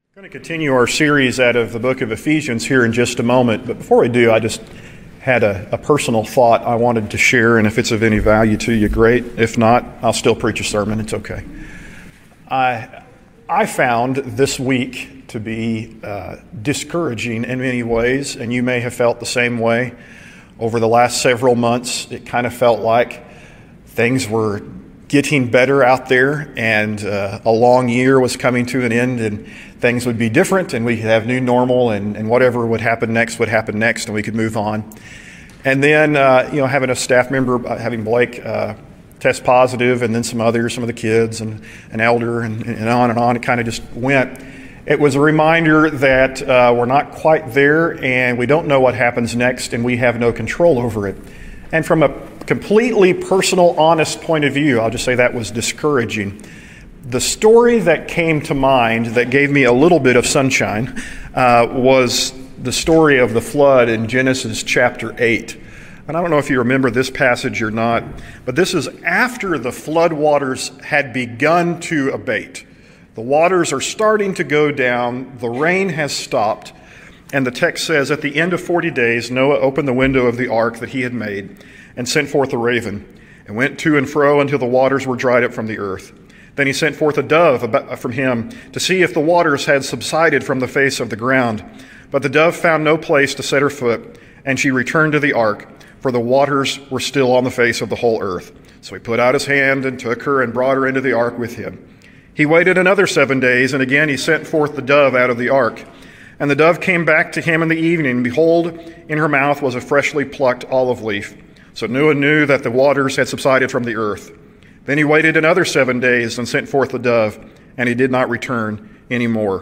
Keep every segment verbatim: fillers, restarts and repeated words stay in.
We're going to continue our series out of the book of Ephesians here in just a moment, but before we do, I just had a, a personal thought I wanted to share, and if it's of any value to you, great. If not, I'll still preach a sermon. It's okay. I, I found this week to be uh, discouraging in many ways, and you may have felt the same way. Over the last several months, it kind of felt like things were getting better out there, and uh, a long year was coming to an end, and things would be different, and we could have new normal, and, and whatever would happen next would happen next, and we could move on. And then, uh, you know, having a staff member, uh, having Blake uh, test positive, and then some others, some of the kids, and an elder, and, and on and on, it kind of just went. It was a reminder that uh, we're not quite there, and we don't know what happens next, and we have no control over it. And from a completely personal, honest point of view, I'll just say that was discouraging. The story that came to mind that gave me a little bit of sunshine uh, was the story of the flood in Genesis chapter eight. And I don't know if you remember this passage or not, but this is after the flood waters had begun to abate. The waters are starting to go down, the rain has stopped, and the text says, at the end of forty days, Noah opened the window of the ark that he had made and sent forth a raven, and went to and fro until the waters were dried up from the earth. Then he sent forth a dove from him to see if the waters had subsided from the face of the ground. But the dove found no place to set her foot, and she returned to the ark, for the waters were still on the face of the whole earth. So he put out his hand and took her and brought her into the ark with him. He waited another seven days, and again he sent forth the dove out of the ark. And the dove came back to him in the evening, and behold, in her mouth was a freshly plucked olive leaf. So Noah knew that the waters had subsided from the earth. Then he waited another seven days and sent forth the dove, and he did not return any more.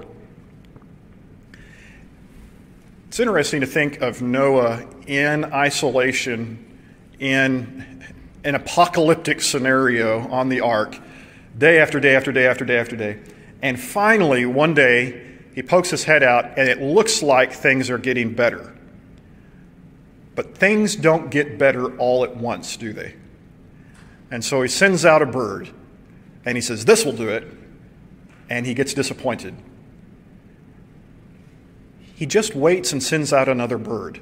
It's interesting to think of Noah in isolation, in an apocalyptic scenario on the ark, day after day after day after day after day. And finally, one day, he pokes his head out, and it looks like things are getting better. But things don't get better all at once, do they? And so he sends out a bird, and he says, this will do it, and he gets disappointed. He just waits and sends out another bird.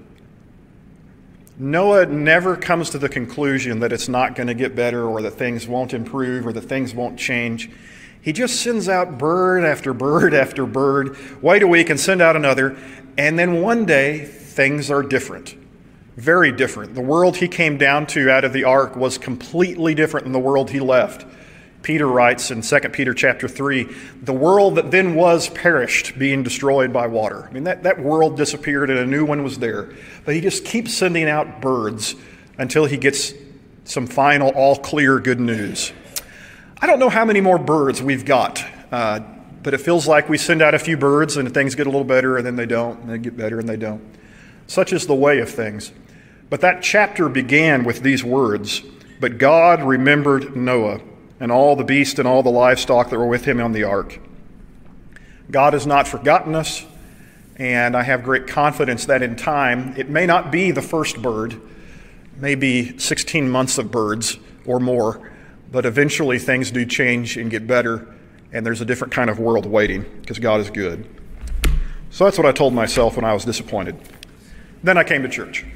Noah never comes to the conclusion that it's not going to get better, or that things won't improve, or that things won't change. He just sends out bird after bird after bird, wait a week and send out another, and then one day things are different. Very different. The world he came down to out of the ark was completely different than the world he left. Peter writes in Second Peter chapter three, the world that then was perished, being destroyed by water. I mean, that, that world disappeared and a new one was there. But he just keeps sending out birds until he gets some final, all clear good news. I don't know how many more birds we've got, uh, but it feels like we send out a few birds and things get a little better, and then they don't, and they get better and they don't. Such is the way of things. But that chapter began with these words, but God remembered Noah and all the beasts and all the livestock that were with him on the ark. God has not forgotten us, and I have great confidence that in time, it may not be the first bird, maybe sixteen months of birds or more, but eventually things do change and get better, and there's a different kind of world waiting because God is good. So that's what I told myself when I was disappointed. Then I came to church.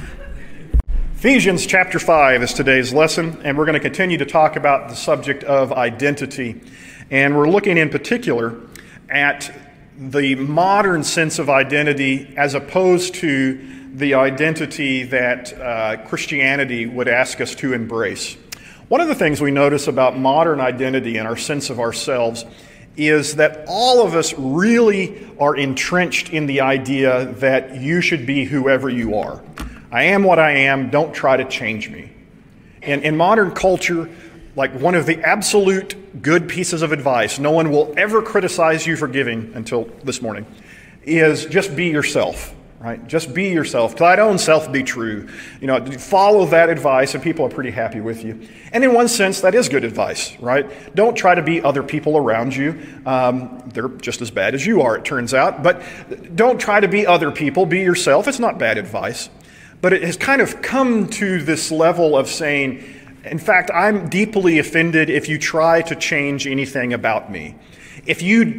Ephesians chapter five is today's lesson, and we're going to continue to talk about the subject of identity. And we're looking in particular at the modern sense of identity as opposed to the identity that uh, Christianity would ask us to embrace. One of the things we notice about modern identity and our sense of ourselves is that all of us really are entrenched in the idea that you should be whoever you are. I am what I am, don't try to change me. And in modern culture, like one of the absolute good pieces of advice no one will ever criticize you for giving until this morning is just be yourself, right? Just be yourself. To thine own self be true. You know, follow that advice and people are pretty happy with you. And in one sense, that is good advice, right? Don't try to be other people around you. Um, they're just as bad as you are, it turns out. But don't try to be other people. Be yourself. It's not bad advice. But it has kind of come to this level of saying, in fact, I'm deeply offended if you try to change anything about me. If you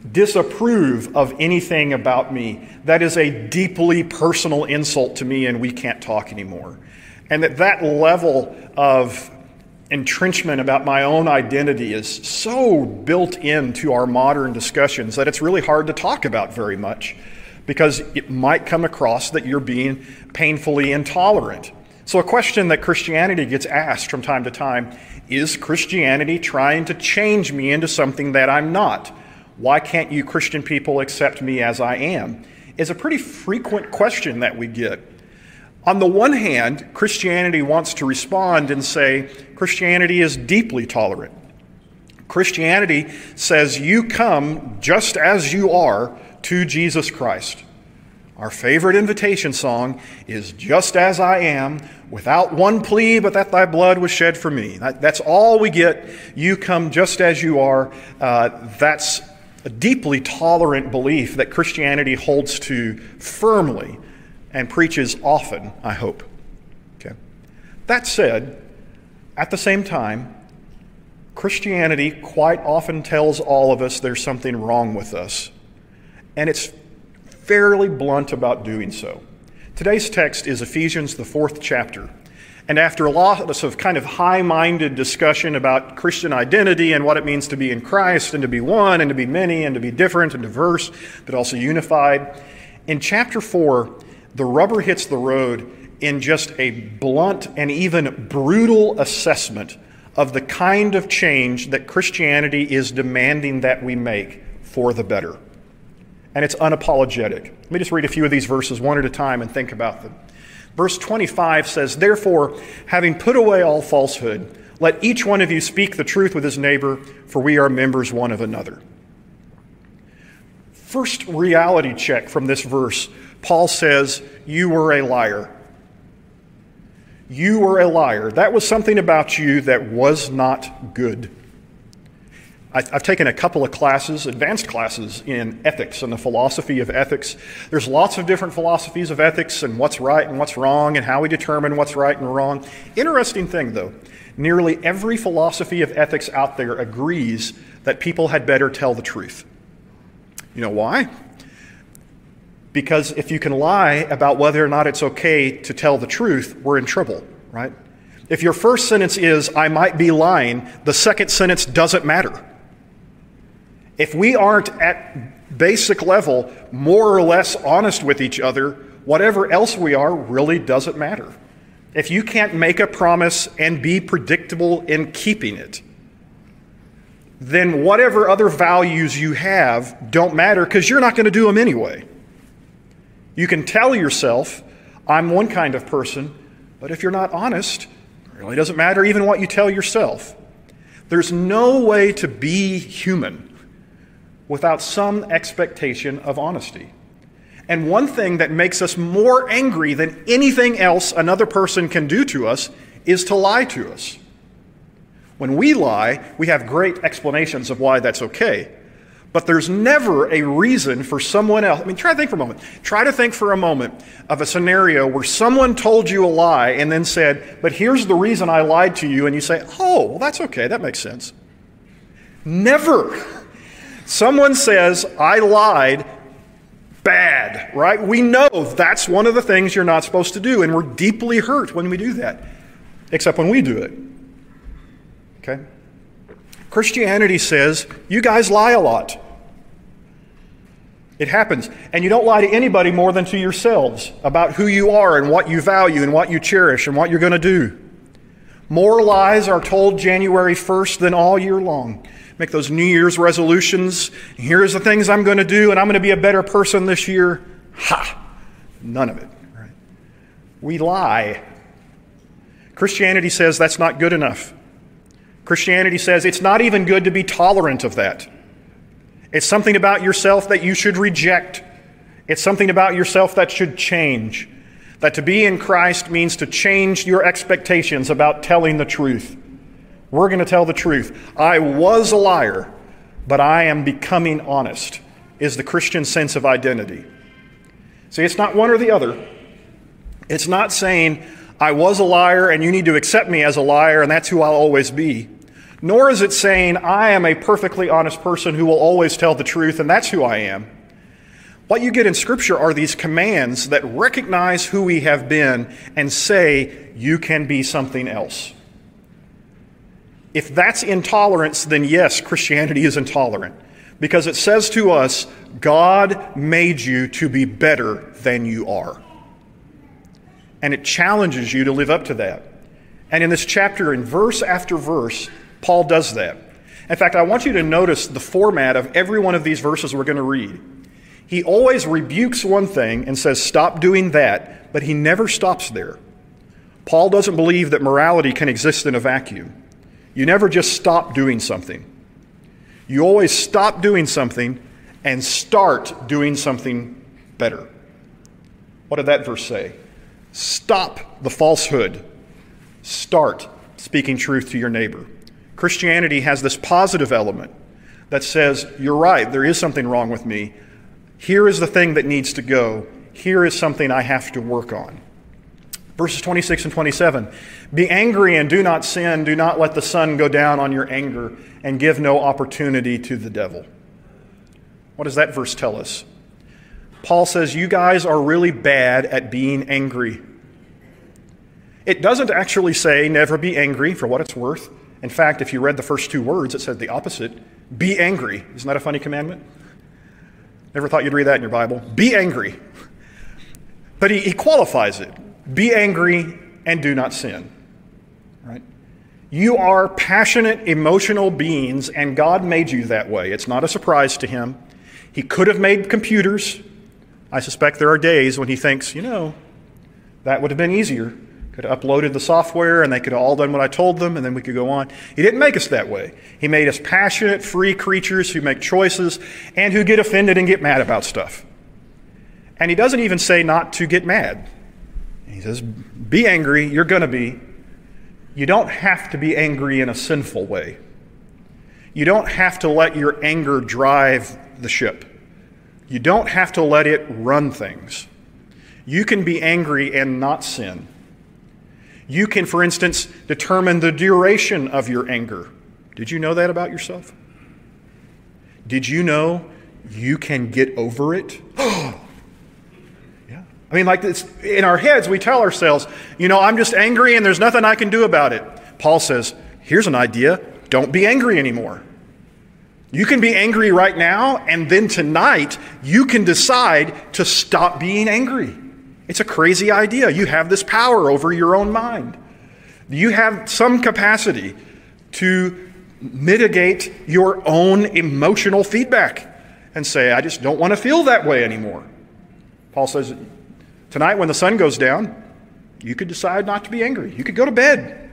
disapprove of anything about me, that is a deeply personal insult to me and we can't talk anymore. And that that level of entrenchment about my own identity is so built into our modern discussions that it's really hard to talk about very much, because it might come across that you're being painfully intolerant. So a question that Christianity gets asked from time to time, is Christianity trying to change me into something that I'm not? Why can't you Christian people accept me as I am? Is a pretty frequent question that we get. On the one hand, Christianity wants to respond and say, Christianity is deeply tolerant. Christianity says you come just as you are to Jesus Christ. Our favorite invitation song is "Just as I am, without one plea, but that thy blood was shed for me." That, that's all we get. You come just as you are. Uh, that's a deeply tolerant belief that Christianity holds to firmly and preaches often, I hope. Okay. That said, at the same time, Christianity quite often tells all of us there's something wrong with us. And it's fairly blunt about doing so. Today's text is Ephesians, the fourth chapter. And after a lot of kind of high-minded discussion about Christian identity and what it means to be in Christ and to be one and to be many and to be different and diverse, but also unified, in chapter four, the rubber hits the road in just a blunt and even brutal assessment of the kind of change that Christianity is demanding that we make for the better. And it's unapologetic. Let me just read a few of these verses one at a time and think about them. Verse twenty-five says, "Therefore, having put away all falsehood, let each one of you speak the truth with his neighbor, for we are members one of another." First reality check from this verse, Paul says, you were a liar. You were a liar. That was something about you that was not good. I've taken a couple of classes, advanced classes in ethics and the philosophy of ethics. There's lots of different philosophies of ethics and what's right and what's wrong and how we determine what's right and wrong. Interesting thing, though, nearly every philosophy of ethics out there agrees that people had better tell the truth. You know why? Because if you can lie about whether or not it's okay to tell the truth, we're in trouble, right? If your first sentence is, I might be lying, the second sentence doesn't matter. If we aren't at basic level more or less honest with each other, whatever else we are really doesn't matter. If you can't make a promise and be predictable in keeping it, then whatever other values you have don't matter because you're not going to do them anyway. You can tell yourself, I'm one kind of person, but if you're not honest, it really doesn't matter even what you tell yourself. There's no way to be human without some expectation of honesty. And one thing that makes us more angry than anything else another person can do to us is to lie to us. When we lie, we have great explanations of why that's okay. But there's never a reason for someone else. I mean, try to think for a moment. Try to think for a moment of a scenario where someone told you a lie and then said, but here's the reason I lied to you. And you say, oh, well, that's okay. That makes sense. Never. Someone says, I lied, bad, right? We know that's one of the things you're not supposed to do, and we're deeply hurt when we do that, except when we do it, okay? Christianity says, you guys lie a lot. It happens, and you don't lie to anybody more than to yourselves about who you are and what you value and what you cherish and what you're going to do. More lies are told January first than all year long. Make those New Year's resolutions. Here's the things I'm going to do, and I'm going to be a better person this year. Ha! None of it. Right? We lie. Christianity says that's not good enough. Christianity says it's not even good to be tolerant of that. It's something about yourself that you should reject. It's something about yourself that should change. That to be in Christ means to change your expectations about telling the truth. We're going to tell the truth. I was a liar, but I am becoming honest, is the Christian sense of identity. See, it's not one or the other. It's not saying, I was a liar and you need to accept me as a liar and that's who I'll always be. Nor is it saying, I am a perfectly honest person who will always tell the truth, and that's who I am. What you get in Scripture are these commands that recognize who we have been and say, you can be something else. If that's intolerance, then yes, Christianity is intolerant. Because it says to us, God made you to be better than you are. And it challenges you to live up to that. And in this chapter, in verse after verse, Paul does that. In fact, I want you to notice the format of every one of these verses we're going to read. He always rebukes one thing and says, stop doing that, but he never stops there. Paul doesn't believe that morality can exist in a vacuum. You never just stop doing something. You always stop doing something and start doing something better. What did that verse say? Stop the falsehood. Start speaking truth to your neighbor. Christianity has this positive element that says, you're right, there is something wrong with me. Here is the thing that needs to go. Here is something I have to work on. Verses twenty-six and twenty-seven, be angry and do not sin. Do not let the sun go down on your anger and give no opportunity to the devil. What does that verse tell us? Paul says, you guys are really bad at being angry. It doesn't actually say never be angry, for what it's worth. In fact, if you read the first two words, it said the opposite. Be angry. Isn't that a funny commandment? Never thought you'd read that in your Bible. Be angry. But he, he qualifies it. Be angry and do not sin. Right? You are passionate, emotional beings, and God made you that way. It's not a surprise to him. He could have made computers. I suspect there are days when he thinks, you know, that would have been easier. Could have uploaded the software and they could have all done what I told them and then we could go on. He didn't make us that way. He made us passionate, free creatures who make choices and who get offended and get mad about stuff. And he doesn't even say not to get mad. He says, be angry, you're going to be. You don't have to be angry in a sinful way. You don't have to let your anger drive the ship. You don't have to let it run things. You can be angry and not sin. You can, for instance, determine the duration of your anger. Did you know that about yourself? Did you know you can get over it? Yeah. I mean, like this, in our heads, we tell ourselves, you know, I'm just angry and there's nothing I can do about it. Paul says, here's an idea. Don't be angry anymore. You can be angry right now, and then tonight you can decide to stop being angry. It's a crazy idea. You have this power over your own mind. You have some capacity to mitigate your own emotional feedback and say, I just don't want to feel that way anymore. Paul says, tonight when the sun goes down, you could decide not to be angry. You could go to bed.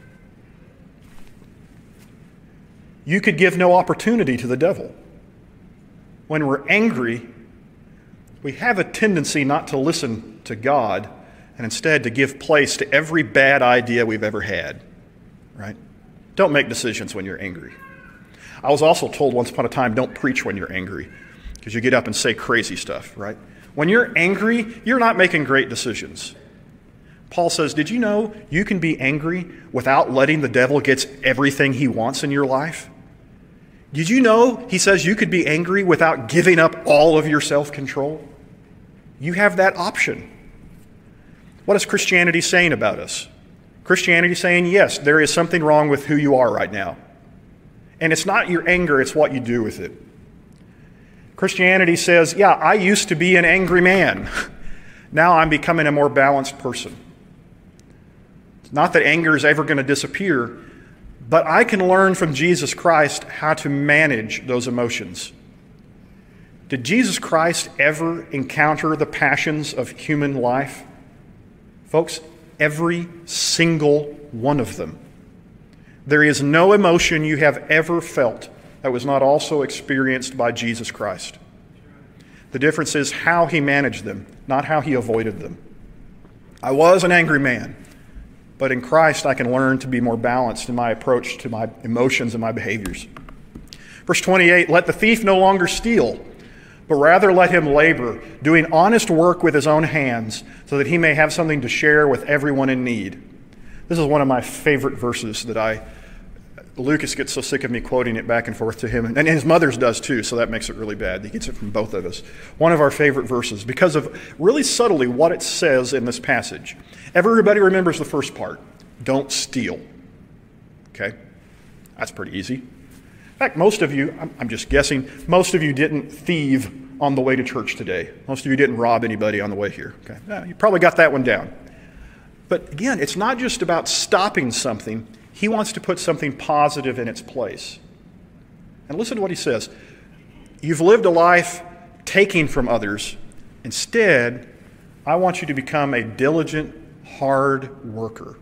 You could give no opportunity to the devil. When we're angry, we have a tendency not to listen to God and instead to give place to every bad idea we've ever had, right? Don't make decisions when you're angry. I was also told once upon a time, don't preach when you're angry because you get up and say crazy stuff, right? When you're angry, you're not making great decisions. Paul says, did you know you can be angry without letting the devil get everything he wants in your life? Did you know, he says, you could be angry without giving up all of your self-control? You have that option. What is Christianity saying about us? Christianity is saying, yes, there is something wrong with who you are right now. And it's not your anger, it's what you do with it. Christianity says, yeah, I used to be an angry man. Now I'm becoming a more balanced person. It's not that anger is ever going to disappear, but I can learn from Jesus Christ how to manage those emotions. Did Jesus Christ ever encounter the passions of human life? Folks, every single one of them. There is no emotion you have ever felt that was not also experienced by Jesus Christ. The difference is how he managed them, not how he avoided them. I was an angry man, but in Christ I can learn to be more balanced in my approach to my emotions and my behaviors. Verse twenty-eight, let the thief no longer steal, but rather let him labor, doing honest work with his own hands, so that he may have something to share with everyone in need. This is one of my favorite verses that I Lucas gets so sick of me quoting it back and forth to him, and his mother's does too, so that makes it really bad. He gets it from both of us. One of our favorite verses, because of really subtly what it says in this passage. Everybody remembers the first part. Don't steal. Okay? That's pretty easy. In fact, most of you, I'm just guessing, most of you didn't thieve on the way to church today. Most of you didn't rob anybody on the way here. Okay? Yeah, you probably got that one down. But again, it's not just about stopping something. He wants to put something positive in its place. And listen to what he says. You've lived a life taking from others. Instead, I want you to become a diligent, hard worker.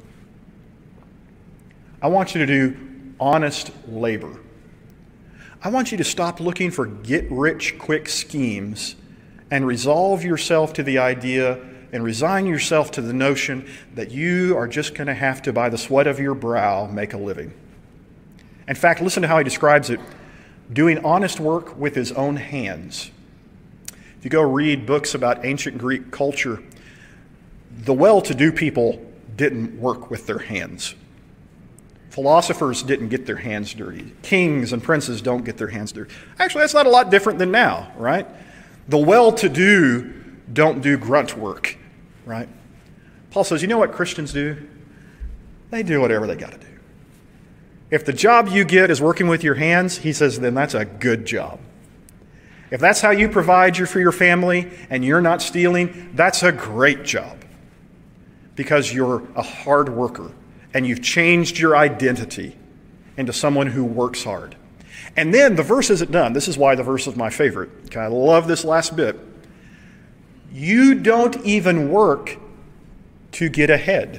I want you to do honest labor. I want you to stop looking for get-rich-quick schemes and resolve yourself to the idea and resign yourself to the notion that you are just going to have to, by the sweat of your brow, make a living. In fact, listen to how he describes it. Doing honest work with his own hands. If you go read books about ancient Greek culture, the well-to-do people didn't work with their hands. Philosophers didn't get their hands dirty. Kings and princes don't get their hands dirty. Actually, that's not a lot different than now, right? The well-to-do don't do grunt work, right? Paul says, you know what Christians do? They do whatever they got to do. If the job you get is working with your hands, he says, then that's a good job. If that's how you provide for your family and you're not stealing, that's a great job because you're a hard worker. And you've changed your identity into someone who works hard. And then the verse isn't done. This is why the verse is my favorite. Okay, I love this last bit. You don't even work to get ahead.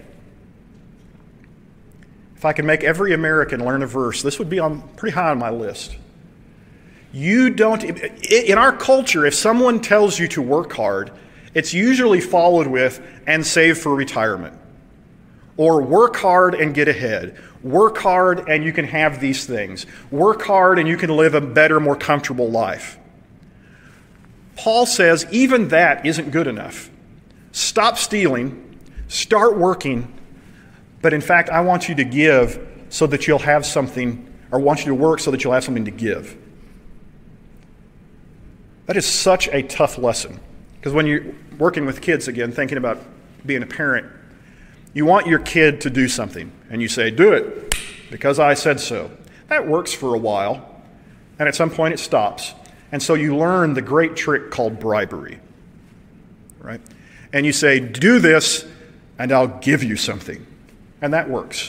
If I could make every American learn a verse, this would be on pretty high on my list. You don't, in our culture, if someone tells you to work hard, it's usually followed with, and save for retirement. Or work hard and get ahead. Work hard and you can have these things. Work hard and you can live a better, more comfortable life. Paul says even that isn't good enough. Stop stealing, start working, but in fact, I want you to give so that you'll have something, or want you to work so that you'll have something to give. That is such a tough lesson. Because when you're working with kids again, thinking about being a parent, you want your kid to do something, and you say, do it, because I said so. That works for a while, and at some point it stops. And so you learn the great trick called bribery, right? And you say, do this, and I'll give you something. And that works.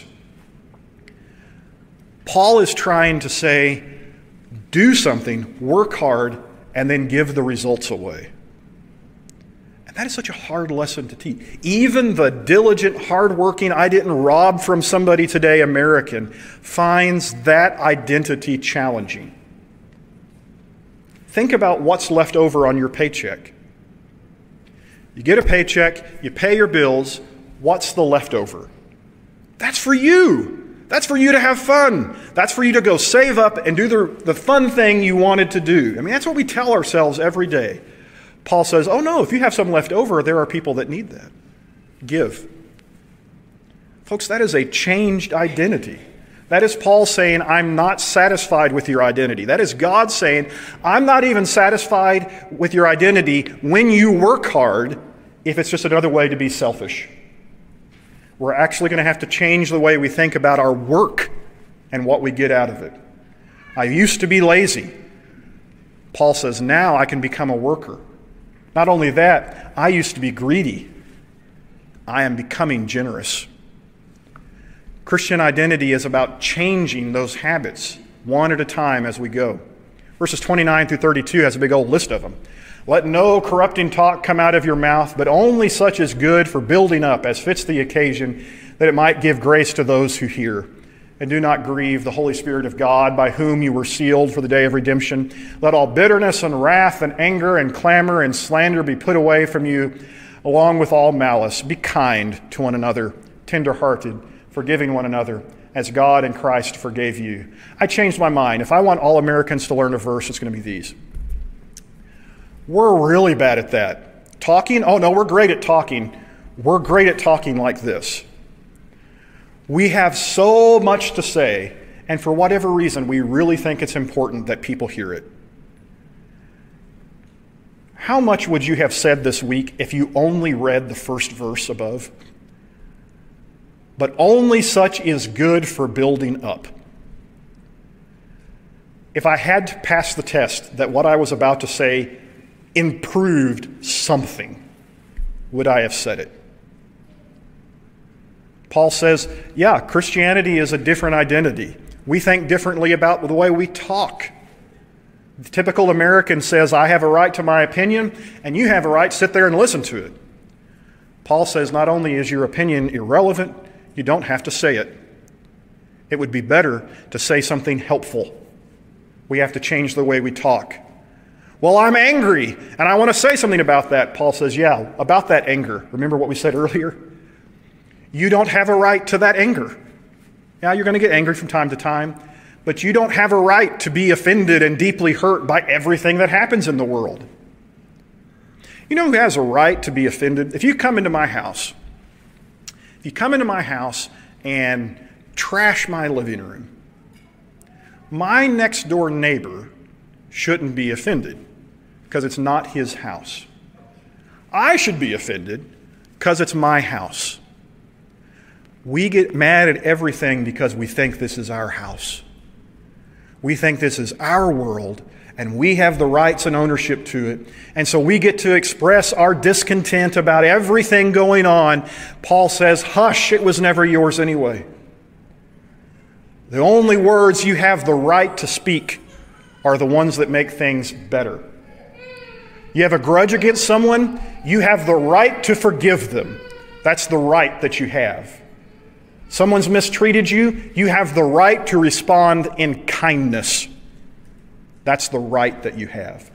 Paul is trying to say, do something, work hard, and then give the results away. That is such a hard lesson to teach. Even the diligent, hardworking, I didn't rob from somebody today American finds that identity challenging. Think about what's left over on your paycheck. You get a paycheck, you pay your bills, what's the leftover? That's for you. That's for you to have fun. That's for you to go save up and do the, the fun thing you wanted to do. I mean, that's what we tell ourselves every day. Paul says, oh no, if you have some left over, there are people that need that. Give. Folks, that is a changed identity. That is Paul saying, I'm not satisfied with your identity. That is God saying, I'm not even satisfied with your identity when you work hard if it's just another way to be selfish. We're actually going to have to change the way we think about our work and what we get out of it. I used to be lazy. Paul says, now I can become a worker. Not only that, I used to be greedy. I am becoming generous. Christian identity is about changing those habits one at a time as we go. Verses twenty-nine through thirty-two has a big old list of them. Let no corrupting talk come out of your mouth, but only such as good for building up as fits the occasion, that it might give grace to those who hear. And do not grieve the Holy Spirit of God, by whom you were sealed for the day of redemption. Let all bitterness and wrath and anger and clamor and slander be put away from you, along with all malice. Be kind to one another, tender-hearted, forgiving one another, as God in Christ forgave you. I changed my mind. If I want all Americans to learn a verse, it's going to be these. We're really bad at that. Talking? Oh no, we're great at talking. We're great at talking like this. We have so much to say, and for whatever reason, we really think it's important that people hear it. How much would you have said this week if you only read the first verse above? But only such is good for building up. If I had to pass the test that what I was about to say improved something, would I have said it? Paul says, yeah, Christianity is a different identity. We think differently about the way we talk. The typical American says, I have a right to my opinion, and you have a right to sit there and listen to it. Paul says, not only is your opinion irrelevant, you don't have to say it. It would be better to say something helpful. We have to change the way we talk. Well, I'm angry, and I want to say something about that. Paul says, yeah, about that anger. Remember what we said earlier? You don't have a right to that anger. Yeah, you're going to get angry from time to time, but you don't have a right to be offended and deeply hurt by everything that happens in the world. You know who has a right to be offended? If you come into my house, if you come into my house and trash my living room, my next door neighbor shouldn't be offended because it's not his house. I should be offended because it's my house. We get mad at everything because we think this is our house. We think this is our world, and we have the rights and ownership to it. And so we get to express our discontent about everything going on. Paul says, hush, it was never yours anyway. The only words you have the right to speak are the ones that make things better. You have a grudge against someone, you have the right to forgive them. That's the right that you have. Someone's mistreated you, you have the right to respond in kindness. That's the right that you have.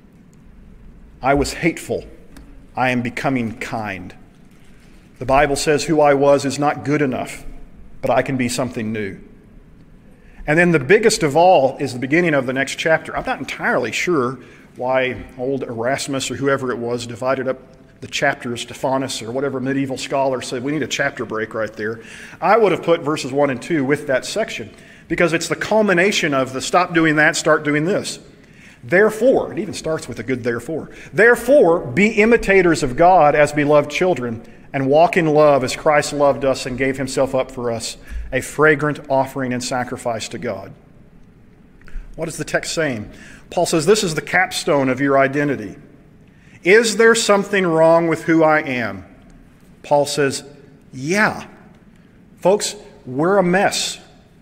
I was hateful. I am becoming kind. The Bible says who I was is not good enough, but I can be something new. And then the biggest of all is the beginning of the next chapter. I'm not entirely sure why old Erasmus or whoever it was divided up the chapters, Stephanus or whatever medieval scholar said, we need a chapter break right there. I would have put verses one and two with that section because it's the culmination of the stop doing that, start doing this. Therefore, it even starts with a good therefore. Therefore, be imitators of God as beloved children and walk in love as Christ loved us and gave himself up for us, a fragrant offering and sacrifice to God. What is the text saying? Paul says this is the capstone of your identity. Is there something wrong with who I am? Paul says, yeah. Folks, we're a mess.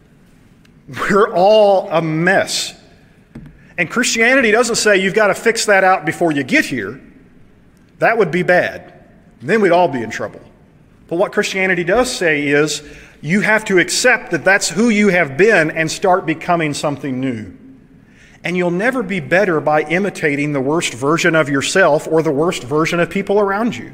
We're all a mess. And Christianity doesn't say you've got to fix that out before you get here. That would be bad. Then we'd all be in trouble. But what Christianity does say is you have to accept that that's who you have been and start becoming something new. And you'll never be better by imitating the worst version of yourself or the worst version of people around you.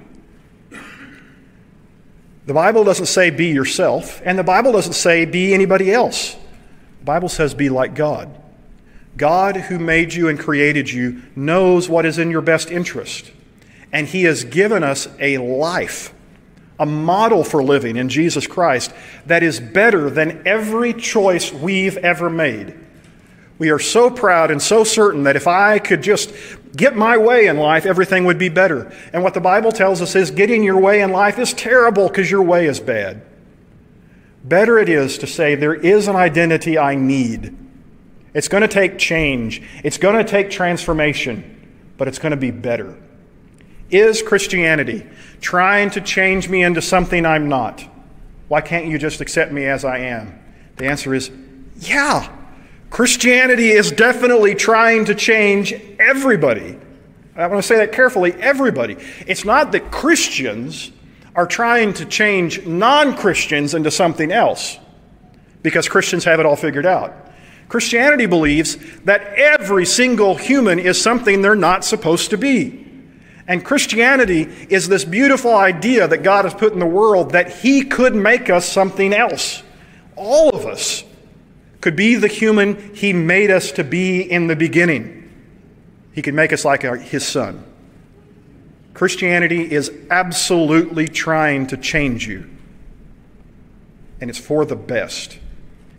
The Bible doesn't say be yourself, and the Bible doesn't say be anybody else. The Bible says be like God. God who made you and created you knows what is in your best interest. And he has given us a life, a model for living in Jesus Christ that is better than every choice we've ever made. We are so proud and so certain that if I could just get my way in life, everything would be better. And what the Bible tells us is getting your way in life is terrible because your way is bad. Better it is to say there is an identity I need. It's going to take change. It's going to take transformation, but it's going to be better. Is Christianity trying to change me into something I'm not? Why can't you just accept me as I am? The answer is, yeah. Christianity is definitely trying to change everybody. I want to say that carefully, everybody. It's not that Christians are trying to change non-Christians into something else because Christians have it all figured out. Christianity believes that every single human is something they're not supposed to be. And Christianity is this beautiful idea that God has put in the world that he could make us something else. All of us could be the human he made us to be in the beginning. He could make us like his son. Christianity is absolutely trying to change you. And it's for the best.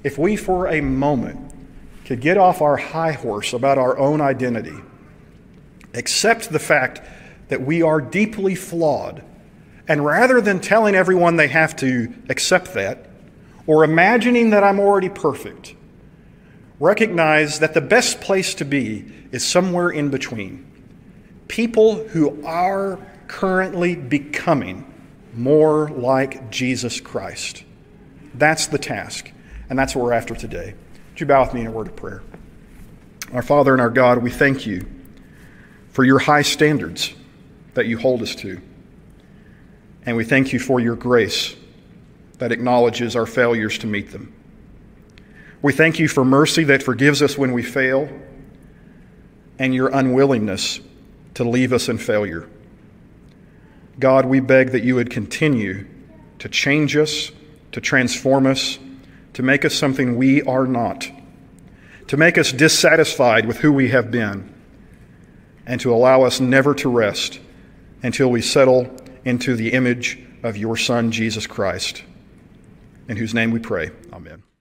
if we for a moment could get off our high horse about our own identity, accept the fact that we are deeply flawed, and rather than telling everyone they have to accept that, or imagining that I'm already perfect, recognize that the best place to be is somewhere in between. People who are currently becoming more like Jesus Christ. That's the task, and that's what we're after today. Would you bow with me in a word of prayer? Our Father and our God, we thank you for your high standards that you hold us to. And we thank you for your grace that acknowledges our failures to meet them. We thank you for mercy that forgives us when we fail, and your unwillingness to leave us in failure. God, we beg that you would continue to change us, to transform us, to make us something we are not, to make us dissatisfied with who we have been, and to allow us never to rest until we settle into the image of your Son, Jesus Christ, in whose name we pray. Amen.